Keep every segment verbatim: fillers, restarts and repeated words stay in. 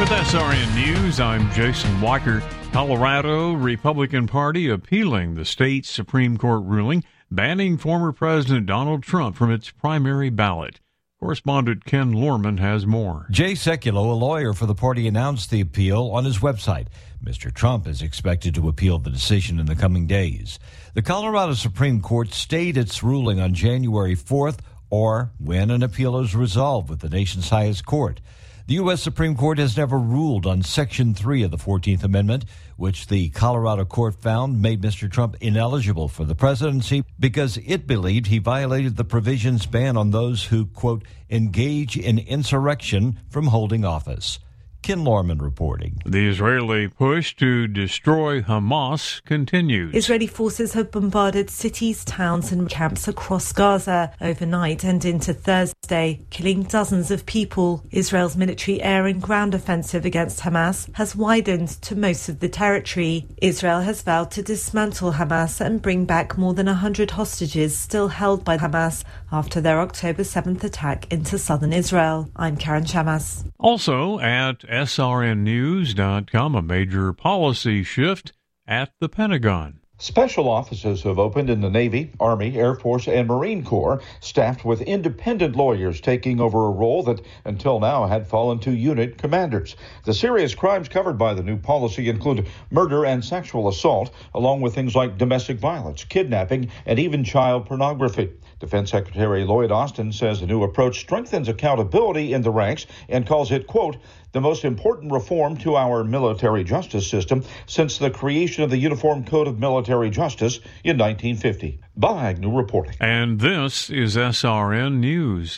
With S R N News, I'm Jason Walker. Colorado Republican Party appealing the state Supreme Court ruling banning former President Donald Trump from its primary ballot. Correspondent Ken Lorman has more. Jay Sekulow, a lawyer for the party, announced the appeal on his website. Mister Trump is expected to appeal the decision in the coming days. The Colorado Supreme Court stayed its ruling on January fourth, or when an appeal is resolved with the nation's highest court. The U S Supreme Court has never ruled on Section three of the fourteenth Amendment, which the Colorado court found made Mister Trump ineligible for the presidency because it believed he violated the provision's ban on those who, quote, engage in insurrection from holding office. Ken Lorman reporting. The Israeli push to destroy Hamas continues. Israeli forces have bombarded cities, towns and camps across Gaza overnight and into Thursday, killing dozens of people. Israel's military air and ground offensive against Hamas has widened to most of the territory. Israel has vowed to dismantle Hamas and bring back more than one hundred hostages still held by Hamas after their October seventh attack into southern Israel. I'm Karen Shamas. Also at S R N news dot com, a major policy shift at the Pentagon. Special offices have opened in the Navy, Army, Air Force, and Marine Corps, staffed with independent lawyers taking over a role that until now had fallen to unit commanders. The serious crimes covered by the new policy include murder and sexual assault, along with things like domestic violence, kidnapping, and even child pornography. Defense Secretary Lloyd Austin says the new approach strengthens accountability in the ranks and calls it, quote, the most important reform to our military justice system since the creation of the Uniform Code of Military Justice in nineteen fifty. Bob Agnew reporting. And this is S R N News.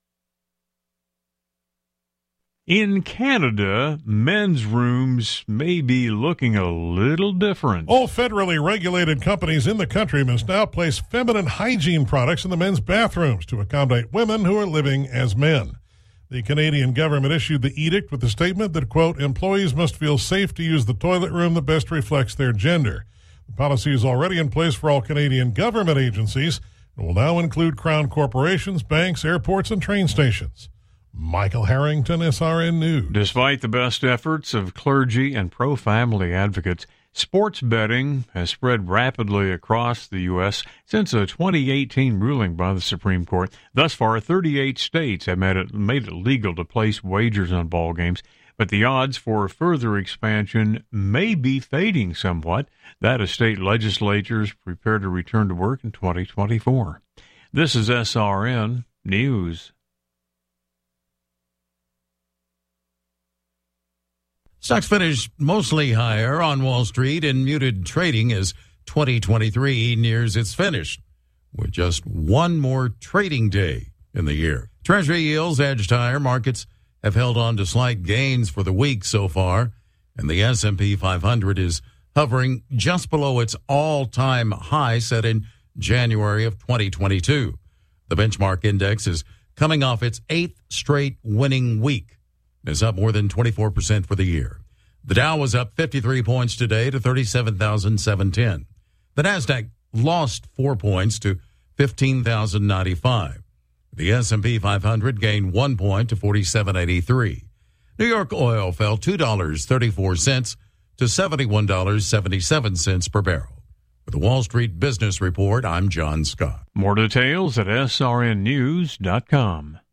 In Canada, men's rooms may be looking a little different. All federally regulated companies in the country must now place feminine hygiene products in the men's bathrooms to accommodate women who are living as men. The Canadian government issued the edict with the statement that, quote, employees must feel safe to use the toilet room that best reflects their gender. The policy is already in place for all Canadian government agencies and will now include Crown corporations, banks, airports, and train stations. Michael Harrington, S R N News. Despite the best efforts of clergy and pro-family advocates, sports betting has spread rapidly across the U S since a twenty eighteen ruling by the Supreme Court. Thus far, thirty-eight states have made it, made it legal to place wagers on ball games, but the odds for further expansion may be fading somewhat. That as state legislatures prepare to return to work in twenty twenty-four. This is S R N News. Stocks finished mostly higher on Wall Street in muted trading as twenty twenty-three nears its finish, with just one more trading day in the year. Treasury yields edged higher. Markets have held on to slight gains for the week so far, and the S and P five hundred is hovering just below its all-time high set in January of twenty twenty-two. The benchmark index is coming off its eighth straight winning week. Is up more than twenty-four percent for the year. The Dow was up fifty-three points today to thirty-seven thousand seven hundred ten. The Nasdaq lost four points to fifteen thousand ninety-five. The S and P five hundred gained one point to forty-seven eighty-three. New York oil fell two dollars and thirty-four cents to seventy-one dollars and seventy-seven cents per barrel. With the Wall Street Business Report, I'm John Scott. More details at S R N news dot com.